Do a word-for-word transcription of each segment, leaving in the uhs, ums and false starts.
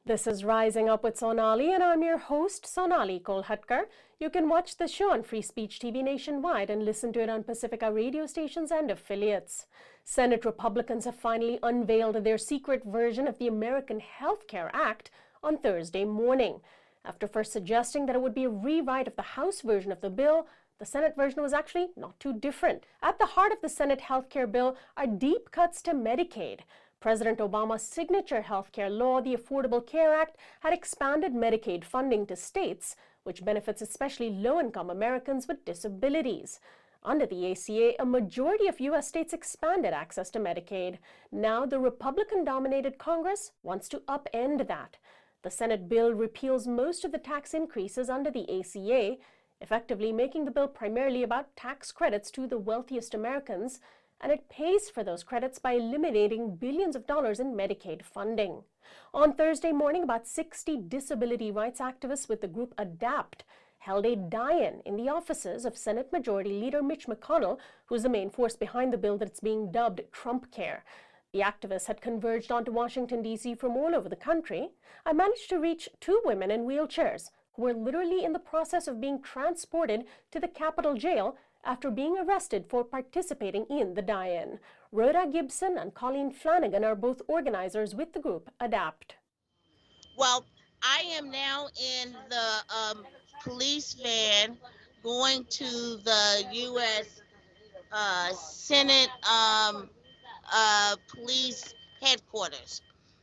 This is Rising Up with Sonali, and I'm your host, Sonali Kolhatkar. You can watch the show on Free Speech T V nationwide and listen to it on Pacifica radio stations and affiliates. Senate Republicans have finally unveiled their secret version of the American Health Care Act on Thursday morning. After first suggesting that it would be a rewrite of the House version of the bill, the Senate version was actually not too different. At the heart of the Senate health care bill are deep cuts to Medicaid. President Obama's signature health care law, the Affordable Care Act, had expanded Medicaid funding to states, which benefits especially low-income Americans with disabilities. Under the A C A, a majority of U S states expanded access to Medicaid. Now, the Republican-dominated Congress wants to upend that. The Senate bill repeals most of the tax increases under the A C A, effectively making the bill primarily about tax credits to the wealthiest Americans, and it pays for those credits by eliminating billions of dollars in Medicaid funding. On Thursday morning, about sixty disability rights activists with the group ADAPT held a die-in in the offices of Senate Majority Leader Mitch McConnell, who's the main force behind the bill that's being dubbed Trump Care. The activists had converged onto Washington, D C from all over the country. I managed to reach two women in wheelchairs who were literally in the process of being transported to the Capitol jail after being arrested for participating in the die-in. Rhoda Gibson and Colleen Flanagan are both organizers with the group ADAPT. Well, I am now in the um, police van going to the U S uh, Senate um, uh, police headquarters.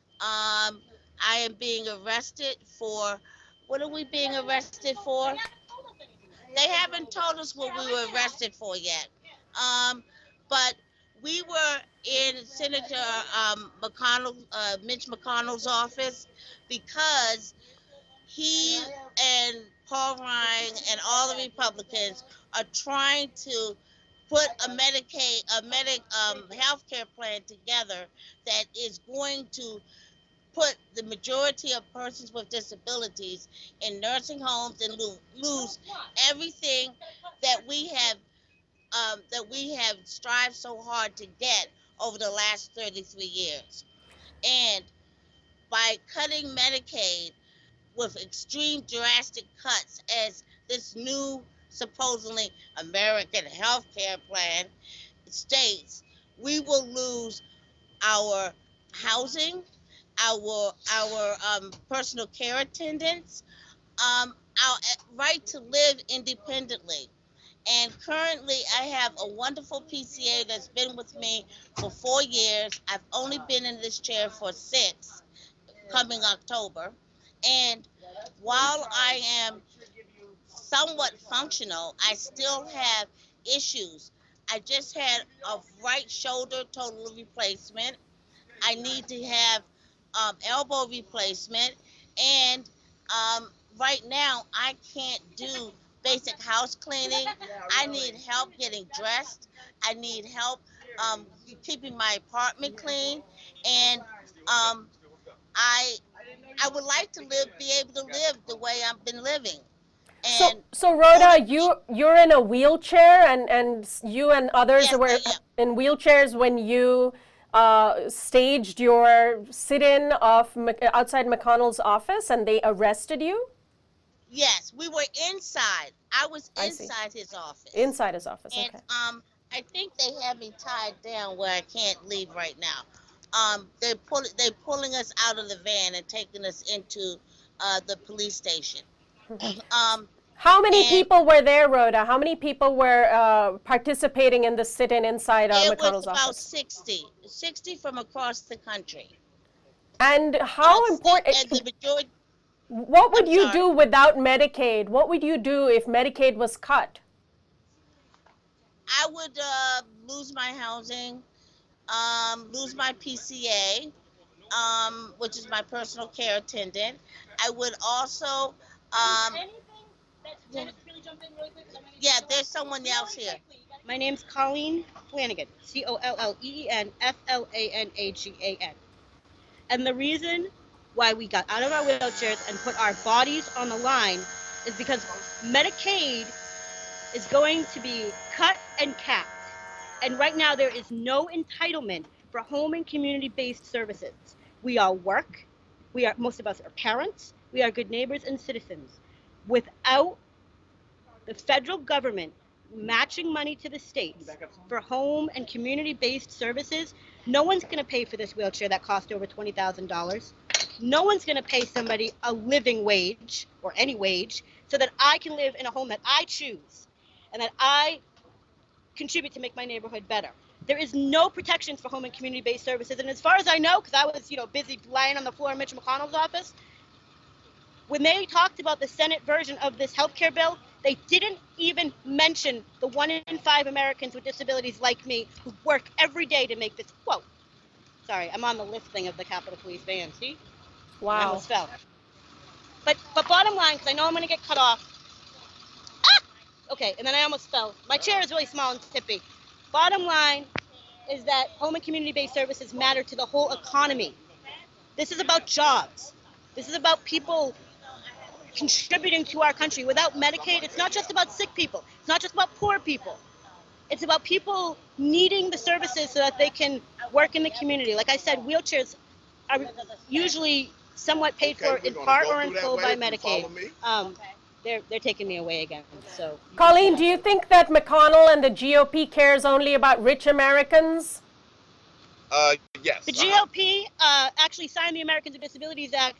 Um, I am being arrested for, what are we being arrested for? They haven't told us what we were arrested for yet. Um, but we were in Senator um, McConnell, uh, Mitch McConnell's office because he and Paul Ryan and all the Republicans are trying to put a Medicaid, a medic um, health care plan together that is going to put the majority of persons with disabilities in nursing homes and lo- lose everything that we have um, that we have strived so hard to get over the last thirty-three years. And by cutting Medicaid with extreme drastic cuts as this new supposedly American health care plan states, we will lose our housing, our our um, personal care attendants, um, our right to live independently. And currently, I have a wonderful P C A that's been with me for four years. I've only been in this chair for six, coming October. And while I am somewhat functional, I still have issues. I just had a right shoulder total replacement. I need to have um, elbow replacement, and um, right now I can't do basic house cleaning. I need help getting dressed. I need help um, keeping my apartment clean, and um, I I would like to live, be able to live the way I've been living. And so, so Rhoda, you you're in a wheelchair, and and you and others yes, were in wheelchairs when you uh, staged your sit-in of outside McConnell's office, and they arrested you. Yes, we were inside. I was I see. inside his office. Inside his office. And Okay. um, I think they have me tied down where I can't leave right now. Um, they're pulling they're pulling us out of the van and taking us into uh, the police station. um, How many and people were there, Rhoda? How many people were uh, participating in the sit-in inside uh, it McConnell's was about office? sixty, sixty from across the country. And how Uh, important? And the majority. What would I'm you sorry. do without Medicaid? What would you do if Medicaid was cut? I would uh, lose my housing, um, lose my P C A, um, which is my personal care attendant. I would also, um, yeah, there's someone else here. My name's Colleen Flanagan, C O L L E E N F L A N A G A N. And the reason why we got out of our wheelchairs and put our bodies on the line is because Medicaid is going to be cut and capped. And right now there is no entitlement for home and community-based services. We all work, We are, most of us are parents. We are good neighbors and citizens. Without the federal government matching money to the states for home and community-based services, no one's going to pay for this wheelchair that cost over twenty thousand dollars. No one's going to pay somebody a living wage or any wage so that I can live in a home that I choose and that I contribute to make my neighborhood better. There is no protections for home and community-based services. And as far as I know, because I was, you know, busy lying on the floor in Mitch McConnell's office, when they talked about the Senate version of this healthcare bill, they didn't even mention the one in five Americans with disabilities like me who work every day to make this quote. Sorry, I'm on the lift thing of the Capitol Police van, see? Wow. I almost fell. But, but bottom line, because I know I'm going to get cut off. Ah! Okay, and then I almost fell. My chair is really small and tippy. Bottom line is that home and community-based services matter to the whole economy. This is about jobs. This is about people contributing to our country. Without Medicaid, it's not just about sick people. It's not just about poor people. It's about people needing the services so that they can work in the community. Like I said, wheelchairs are usually somewhat paid Okay, for in we're gonna part go or in through that full way by if you follow Medicaid. me. Um, they're they're taking me away again. So, Colleen, do you think that McConnell and the G O P cares only about rich Americans? Uh, yes. the G O P uh, actually signed the Americans with Disabilities Act,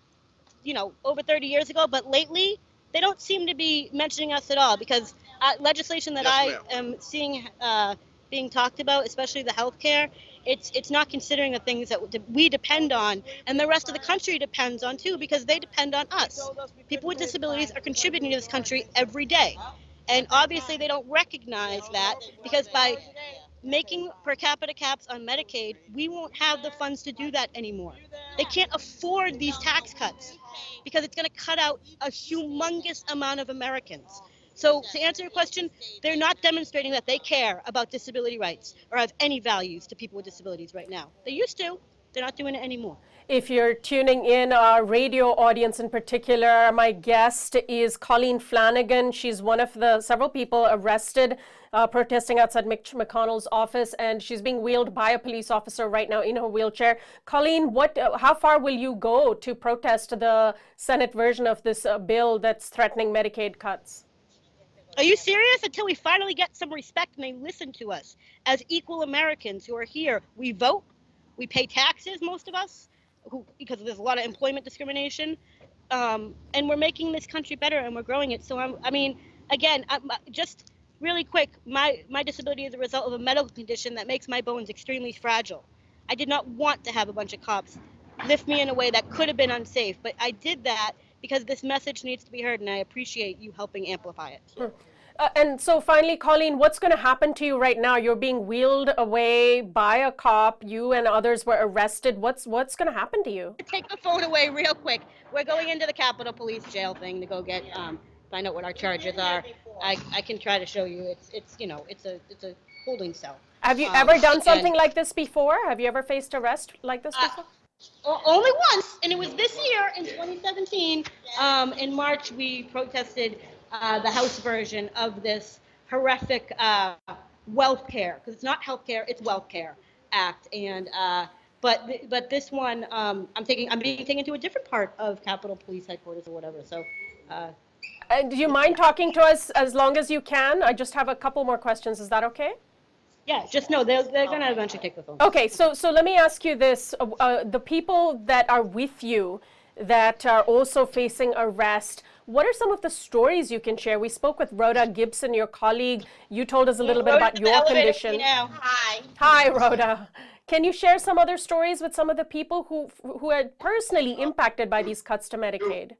you know, over thirty years ago, but lately they don't seem to be mentioning us at all because uh, legislation that Yes, I ma'am. am seeing uh, being talked about, especially the health care, it's it's not considering the things that we depend on and the rest of the country depends on too, because they depend on us. People with disabilities are contributing to this country every day. And obviously they don't recognize that because by making per capita caps on Medicaid, we won't have the funds to do that anymore. They can't afford these tax cuts because it's going to cut out a humongous amount of Americans. So to answer your question, they're not demonstrating that they care about disability rights or have any values to people with disabilities right now. They used to. They're not doing it anymore. If you're tuning in, our radio audience in particular, my guest is Colleen Flanagan. She's one of the several people arrested uh, protesting outside Mitch McConnell's office, and she's being wheeled by a police officer right now in her wheelchair. Colleen, what? Uh, how far will you go to protest the Senate version of this uh, bill that's threatening Medicaid cuts? Are you serious? Until we finally get some respect and they listen to us as equal Americans who are here. We vote, we pay taxes, most of us, who, because there's a lot of employment discrimination, um, and we're making this country better and we're growing it. So I'm, I mean, again, I'm, just really quick, my, my disability is a result of a medical condition that makes my bones extremely fragile. I did not want to have a bunch of cops lift me in a way that could have been unsafe, but I did that because this message needs to be heard, and I appreciate you helping amplify it. Hmm. Uh, and so finally, Colleen, what's going to happen to you right now? You're being wheeled away by a cop. You and others were arrested. What's what's going to happen to you? Take the phone away real quick. We're going into the Capitol Police jail thing to go get, um, find out what our charges are. I, I can try to show you. It's, it's you know, it's a, it's a holding cell. Have you Um, ever done something and- like this before? Have you ever faced arrest like this Uh, before? O- Only once, and it was this year in twenty seventeen. Um, in March, we protested uh, the House version of this horrific uh, wealth care, because it's not health care, it's wealth care act. And uh, but th- but this one, um, I'm taking, I'm being taken to a different part of Capitol Police headquarters or whatever. So. Uh, Uh, do you mind talking to us as long as you can? I just have a couple more questions. Is that okay? yeah, just know they're they're gonna eventually take the phone. Okay, so so let me ask you this: uh, uh, the people that are with you, that are also facing arrest, what are some of the stories you can share? We spoke with Rhoda Gibson, your colleague. You told us a little bit Rhoda's about in the your elevator with condition. me now. Hi. Hi, Rhoda. Can you share some other stories with some of the people who who are personally impacted by these cuts to Medicaid?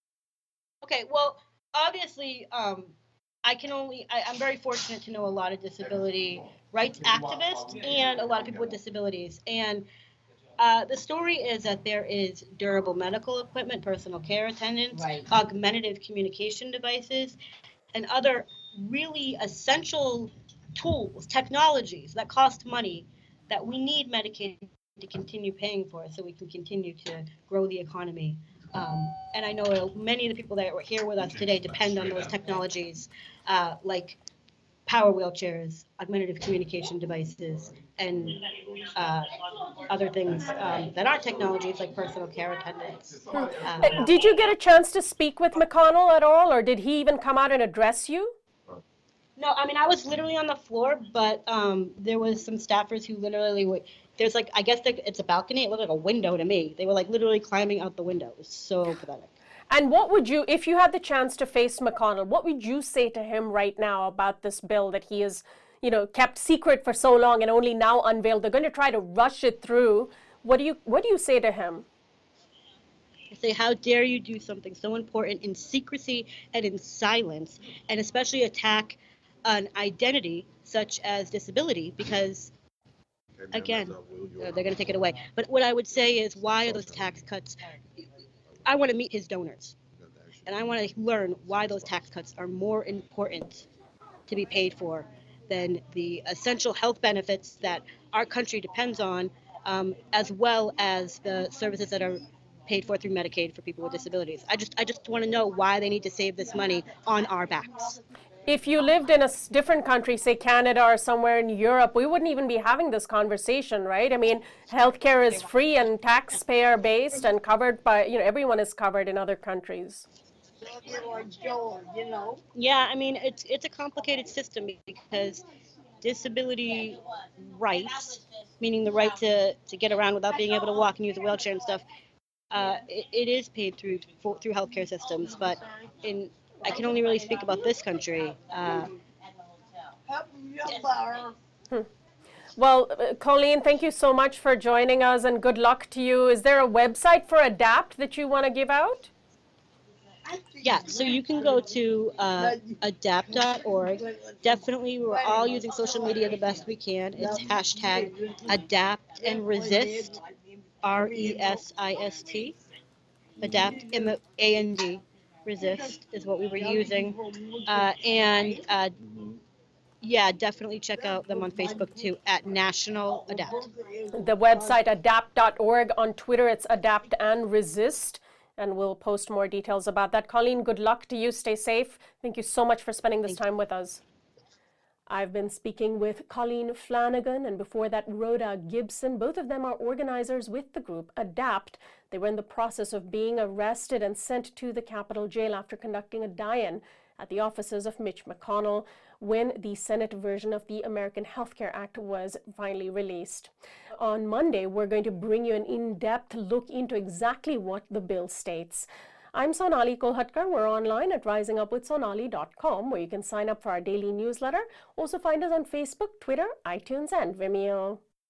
Okay, well, obviously, um, I can only, I, I'm very fortunate to know a lot of disability rights activists and a lot of people with disabilities. And uh, the story is that there is durable medical equipment, personal care attendants, Right. augmentative communication devices, and other really essential tools, technologies that cost money that we need Medicaid to continue paying for so we can continue to grow the economy. Um, and I know many of the people that were here with us today depend on those technologies, uh, like power wheelchairs, augmentative communication devices, and uh, other things um, that aren't technologies like personal care attendants. Um, Uh, Did you get a chance to speak with McConnell at all, or did he even come out and address you? No, I mean, I was literally on the floor, but um, there was some staffers who literally would, there's like, I guess it's a balcony. It looked like a window to me. They were like literally climbing out the window. It was so pathetic. And what would you, if you had the chance to face McConnell, what would you say to him right now about this bill that he has, you know, kept secret for so long and only now unveiled? They're going to try to rush it through. What do you, what do you say to him? I say, how dare you do something so important in secrecy and in silence, and especially attack an identity such as disability, because again, uh, they're going to take it away. But what I would say is, why are those tax cuts? I want to meet his donors, and I want to learn why those tax cuts are more important to be paid for than the essential health benefits that our country depends on, um, as well as the services that are paid for through Medicaid for people with disabilities. I just, I just want to know why they need to save this money on our backs. If you lived in a s- different country, say Canada or somewhere in Europe, we wouldn't even be having this conversation, right? I mean, healthcare is free and taxpayer based and covered by, you know, everyone is covered in other countries. Yeah, I mean, it's it's a complicated system because disability rights, meaning the right to, to get around without being able to walk and use a wheelchair and stuff, uh, it, it is paid through for, through healthcare systems. But in I can only really speak about this country. Uh, Hmm. Well, uh, Colleen, thank you so much for joining us and good luck to you. Is there a website for ADAPT that you want to give out? Yeah, so you can go to uh, adapt dot org. Definitely, we're all using social media the best we can. It's hashtag adapt and resist, R E S I S T. Adapt, M A N D, resist is what we were using. Uh, and uh, yeah, definitely check out them on Facebook too, at National Adapt. The website adapt dot org. On Twitter, it's adapt and resist. And we'll post more details about that. Colleen, good luck to you. Stay safe. Thank you so much for spending this time with us. I've been speaking with Colleen Flanagan and before that, Rhoda Gibson. Both of them are organizers with the group ADAPT. They were in the process of being arrested and sent to the Capitol Jail after conducting a die-in at the offices of Mitch McConnell when the Senate version of the American Health Care Act was finally released. On Monday, we're going to bring you an in-depth look into exactly what the bill states. I'm Sonali Kolhatkar. We're online at rising up with sonali dot com, where you can sign up for our daily newsletter. Also find us on Facebook, Twitter, iTunes, and Vimeo.